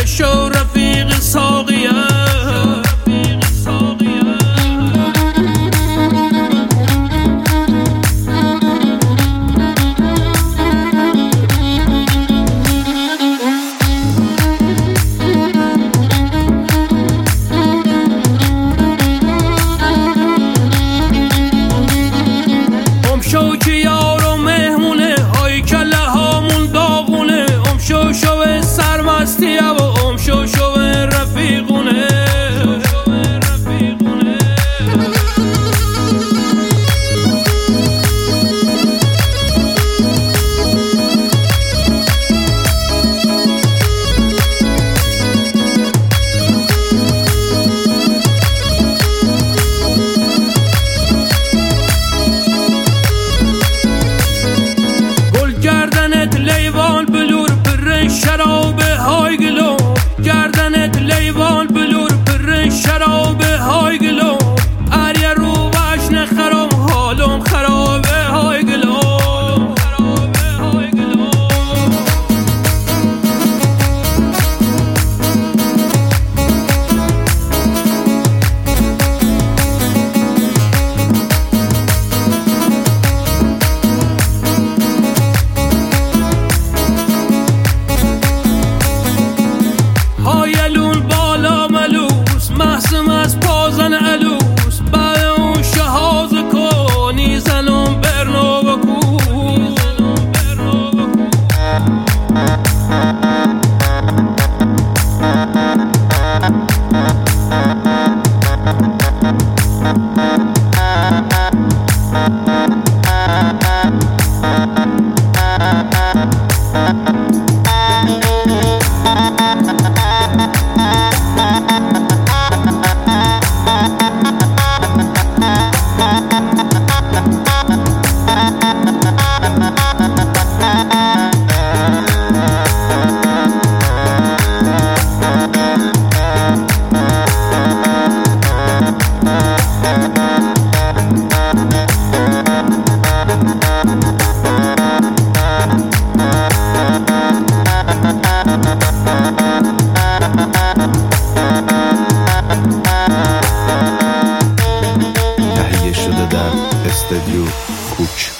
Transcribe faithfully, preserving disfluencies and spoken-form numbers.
شو رفیق ساقیه. شو که یارو مهمونه های کله هامون داغونه. ام شو شو سرمستیه و ام شو شو رفیقونه. گردنت لیوان بلور پر شراب های گلو. گردنت لیوان بلور پر شراب های گلو. اریا رو وشن خرام حالم خراب های گلو. هایلون بالا ملوس محسم از پازن علوس. بعد اون شهاز کنی زنم برنو بکو. تهیه شده در استودیو کوک.